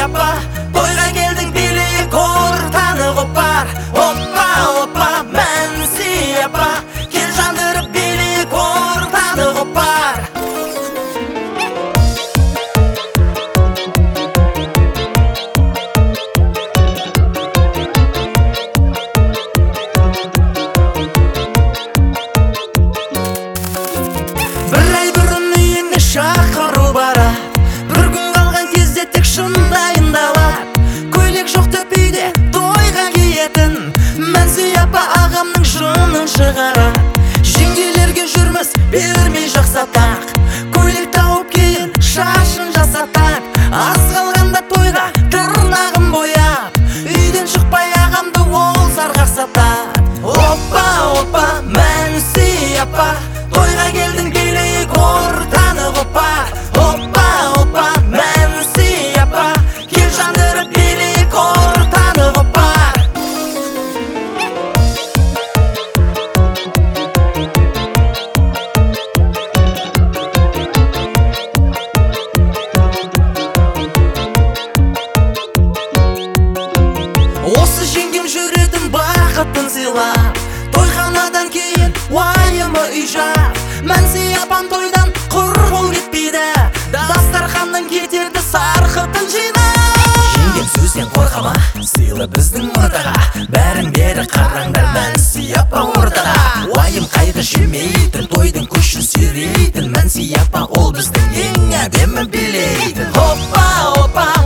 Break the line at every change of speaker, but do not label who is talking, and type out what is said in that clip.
апа, тойға келдің билейік ортаны қопар. Оппа, оппа, Мәнси апа, кел жандырып билейік ортаны қопар. Бір ай бұрын үйіне шақыру бара, бір күн қалған кезде тек шындайындалар. Көйлек жоқ деп үйде тойға киетін Мәнси апа ағамның жынын шығара. Жеңгелерге жүрміз бермей жақсатақ, көйлек тауып кейін шашын жасатақ. Аз қалғанда тойға тырнағын бояп, үйден шықпай ағамды ол зарға сатар. Оппа, оппа, Мәнси апа, тойға келдің билейік ортаны қопар. Оппа, оппа, Мәнси апа, кел жандырып билейік ортаны қопар. Осы жеңгем жүретін бақытын сыйлап, тойханадан кейін уайымы үй жақ. Мәнси апам тойдан құр қол кетпейді, дастарханнан кетерді сарқытын жинап. Жеңгем сөзден қорқама, сыйлы біздің ортаға, бәрін бері қараңдар Мәнси апа ортаға. Уайым қайғы жемейтін, тойдың көшін сүйрейтін Мәнси апа ол біздің ең әдемі билейтін. Оппа, оппа,